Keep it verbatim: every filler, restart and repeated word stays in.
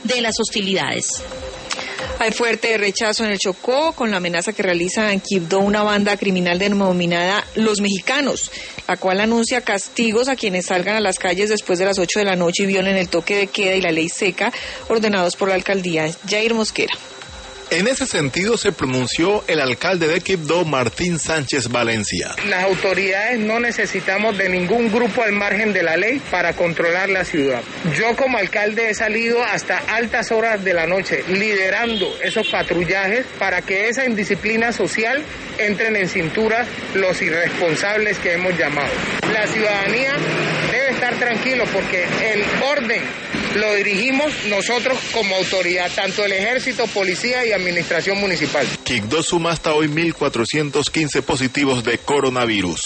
de las hostilidades. Hay fuerte rechazo en el Chocó con la amenaza que realiza en Quibdó una banda criminal denominada Los Mexicanos, la cual anuncia castigos a quienes salgan a las calles después de las ocho de la noche y violen el toque de queda y la ley seca ordenados por la alcaldía. Jair Mosquera. En ese sentido se pronunció el alcalde de Quibdó, Martín Sánchez Valencia. Las autoridades no necesitamos de ningún grupo al margen de la ley para controlar la ciudad. Yo como alcalde he salido hasta altas horas de la noche liderando esos patrullajes para que esa indisciplina social entren en cintura los irresponsables que hemos llamado. La ciudadanía debe estar tranquilo porque el orden lo dirigimos nosotros como autoridad, tanto el ejército, policía y administración municipal. Quibdó suma hasta hoy mil cuatrocientos quince positivos de coronavirus.